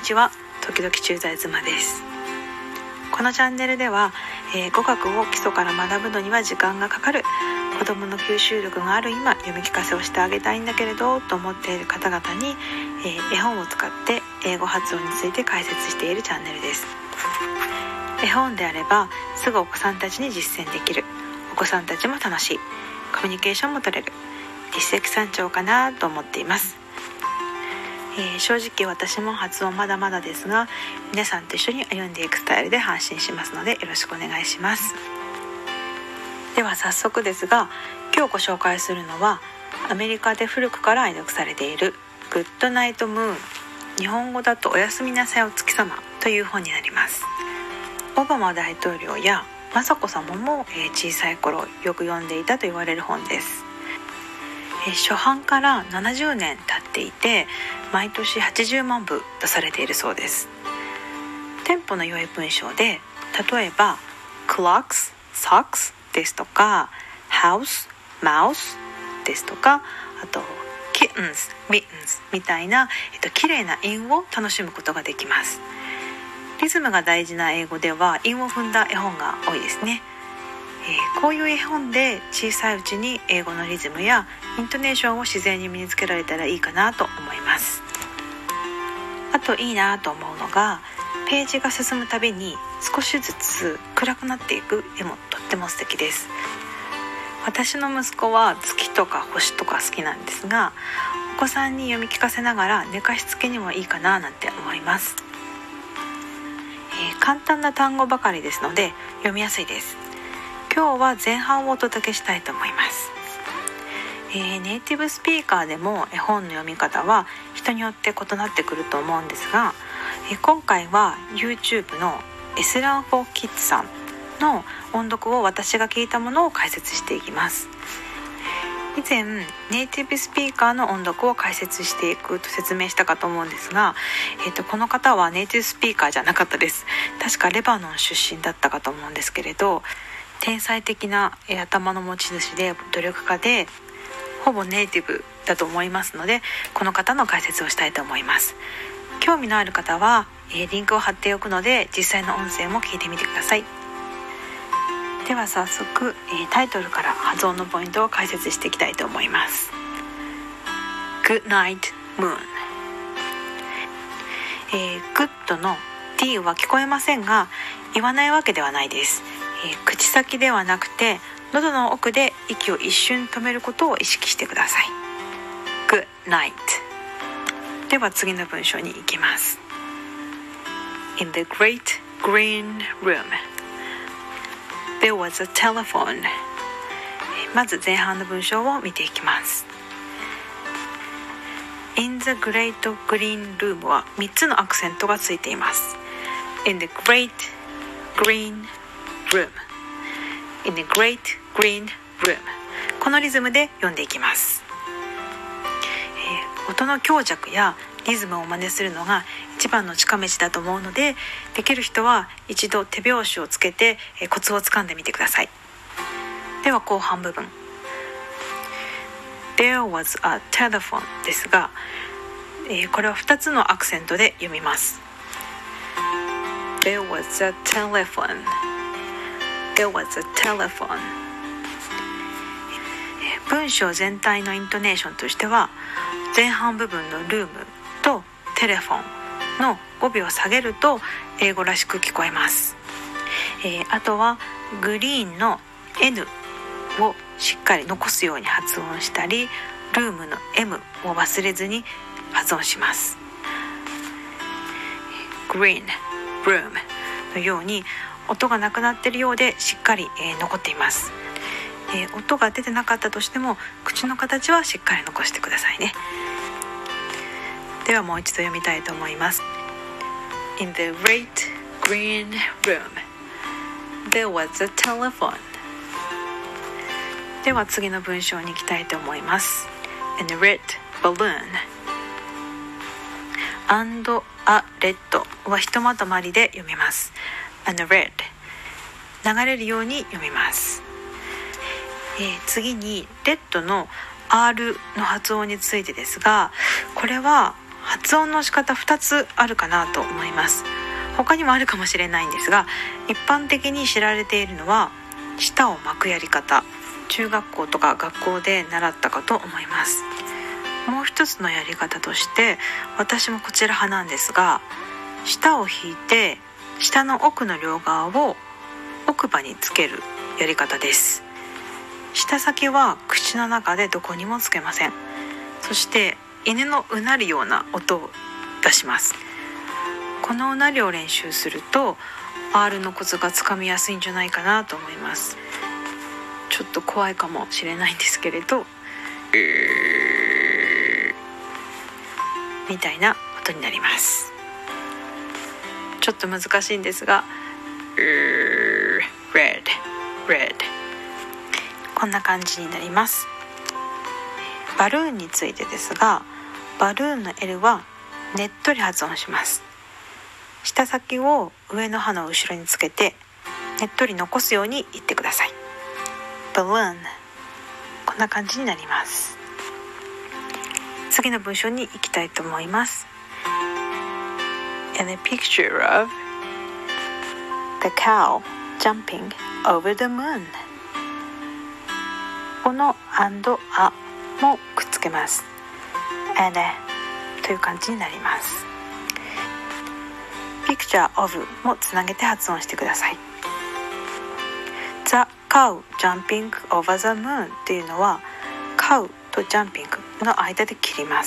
ちは、時々駐在妻です。このチャンネルでは、語学を基礎から学ぶのには時間がかかる、子どもの吸収力がある今読み聞かせをしてあげたいんだけれどと思っている方々に、絵本を使って英語発音について解説しているチャンネルです。絵本であればすぐお子さんたちに実践できる、お子さんたちも楽しい、コミュニケーションも取れる、一石三鳥かなと思っています。正直私も発音まだまだですが、皆さんと一緒に歩んでいくスタイルで発信しますのでよろしくお願いします。では早速ですが、今日ご紹介するのはアメリカで古くから愛読されているグッドナイトムーン、日本語だとおやすみなさいお月様という本になります。オバマ大統領や雅子さまも小さい頃よく読んでいたと言われる本です。初版から70年経っていて、毎年80万部出されているそうです。テンポの良い文章で、例えば clocks, socks ですとか house, mouse ですとか、あと kittens, mittens みたいな、綺麗な韻を楽しむことができます。リズムが大事な英語では韻を踏んだ絵本が多いですね。こういう絵本で小さいうちに英語のリズムやイントネーションを自然に身につけられたらいいかなと思います。あといいなと思うのが、ページが進むたびに少しずつ暗くなっていく絵もとっても素敵です。私の息子は月とか星とか好きなんですが、お子さんに読み聞かせながら寝かしつけにもいいかななんて思います。簡単な単語ばかりですので読みやすいです。今日は前半をお届けしたいと思います。ネイティブスピーカーでも絵本の読み方は人によって異なってくると思うんですが、今回は YouTube のエスランフォーキッズさんの音読を私が聞いたものを解説していきます。以前ネイティブスピーカーの音読を解説していくと説明したかと思うんですが、この方はネイティブスピーカーじゃなかったです。確かレバノン出身だったかと思うんですけれど、天才的な頭の持ち主で努力家でほぼネイティブだと思いますので、この方の解説をしたいと思います。興味のある方はリンクを貼っておくので実際の音声も聞いてみてください。では早速タイトルから発音のポイントを解説していきたいと思います。 Good night moon、グッドの D は聞こえませんが、言わないわけではないです。口先ではなくて喉の奥で息を一瞬止めることを意識してください。 Good night。 では次の文章に行きます。 In the great green room there was a telephone。 まず前半の文章を見ていきます。 In the great green room は3つのアクセントがついています。 In the great green room In the great green room、 このリズムで読んでいきます。音の強弱やリズムを真似するのが一番の近道だと思うので、できる人は一度手拍子をつけてコツをつかんでみてください。では後半部分 There was a telephone ですが、これは2つのアクセントで読みます。 There was a telephone There was a telephone。 文章全体のイントネーションとしては、前半部分のルームとテレフォンの語尾を下げると英語らしく聞こえます。あとはグリーンの N をしっかり残すように発音したり、ルームの M を忘れずに発音します。グリーン、ルームのように音がなくなっているようでしっかり、残っています。音が出てなかったとしても口の形はしっかり残してくださいね。ではもう一度読みたいと思います。 In the great green room there was a telephone。 では次の文章に行きたいと思います。 And a red balloon and a red はひとまとまりで読みます。 And a red 流れるように読みます。次にレッドの R の発音についてですが、これは発音の仕方2つあるかなと思います。他にもあるかもしれないんですが、一般的に知られているのは舌を巻くやり方、中学校とか学校で習ったかと思います。もう一つのやり方として、私もこちら派なんですが、舌を引いて舌の奥の両側を奥歯につけるやり方です。舌先は口の中でどこにもつけません。そして犬のうなるような音を出します。このうなりを練習すると R のコツがつかみやすいんじゃないかなと思います。ちょっと怖いかもしれないんですけれど、みたいな音になります。ちょっと難しいんですが、red こんな感じになります。バルーンについてですが、バルーンの L はねっとり発音します。舌先を上の歯の後ろにつけてねっとり残すように言ってください。バルーン、こんな感じになります。次の文章に行きたいと思います。 In a picture of the cow jumping over the moon、 この and a もくっつけます。 and という感じになります。 picture of もつなげて発音してください。 The cow jumping over the moon っていうのは cow と jumping の間で切ります。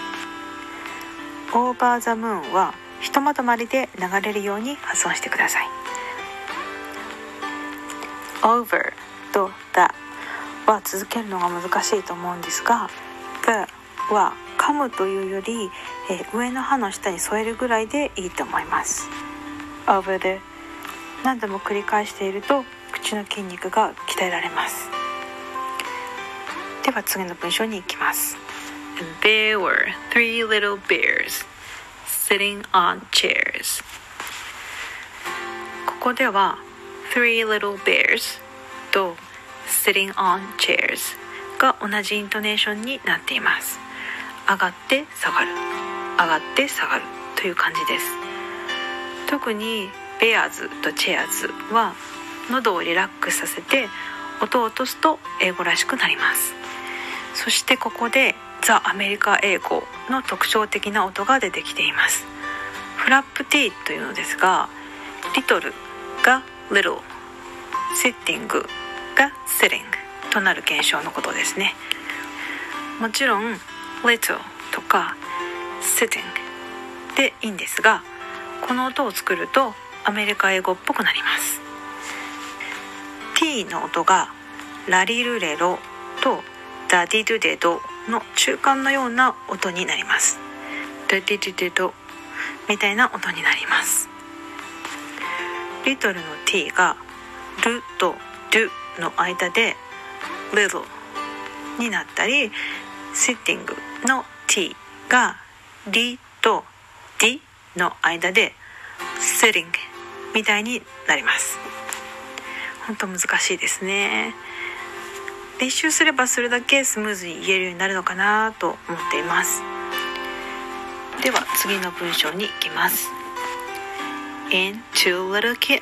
over the moon はひとまとまりで流れるように発音してください。 over と the は続けるのが難しいと思うんですが、 the は噛むというより、上の歯の下に添えるぐらいでいいと思います。 over the 何度も繰り返していると口の筋肉が鍛えられます。では次の文章に行きます。 And there were 3 little bears sitting on chairs。 ここでは 3 little bears と sitting on chairs が同じイントネーションになっています。上がって下がる、上がって下がるという感じです。特に bears と chairs は喉をリラックスさせて音を落とすと英語らしくなります。そしてここでザ・アメリカ英語の特徴的な音が出てきています。フラップ T というのですが、リトルが little、 シッティングが sitting となる現象のことですね。もちろん little とか sitting でいいんですが、この音を作るとアメリカ英語っぽくなります。 T の音がラリルレロとダディドゥデドの中間のような音になります。ダディドゥデドみたいな音になります。リトルの T がルとドゥの間で little になったり、シッティングの T がリとディの間で sitting みたいになります。本当難しいですね。練習すればするだけスムーズに言えるようになるのかなと思っています。では次の文章に行きます。 In 2 little kittens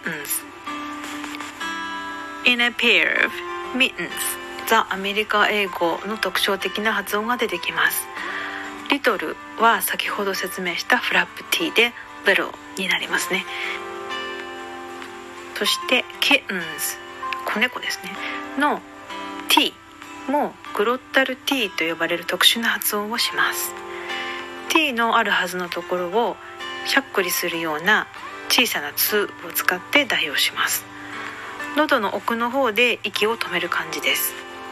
in a pair of mittens。 ザ・アメリカ英語の特徴的な発音が出てきます。リトルは先ほど説明したフラップ T で little になりますね。そして kittens 子猫ですねの T もグロッタル T と呼ばれる特殊な発音をします。 T のあるはずのところをしゃっくりするような小さなツを使って代用します。喉の奥の方で息を止める感じです。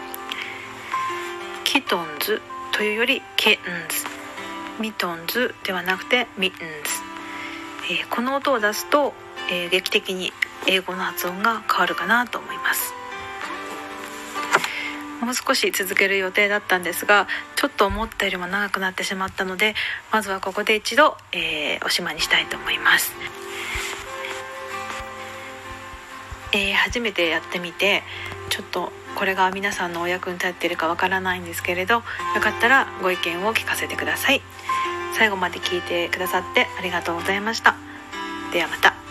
キトンズというよりケンズ、ミトンズではなくてミッンズ、この音を出すと、劇的に英語の発音が変わるかなと思います。もう少し続ける予定だったんですが、ちょっと思ったよりも長くなってしまったので、まずはここで一度、おしまいにしたいと思います。初めてやってみてちょっとこれが皆さんのお役に立っているかわからないんですけれど、よかったらご意見を聞かせてください。 最後まで聞いてくださってありがとうございました。ではまた。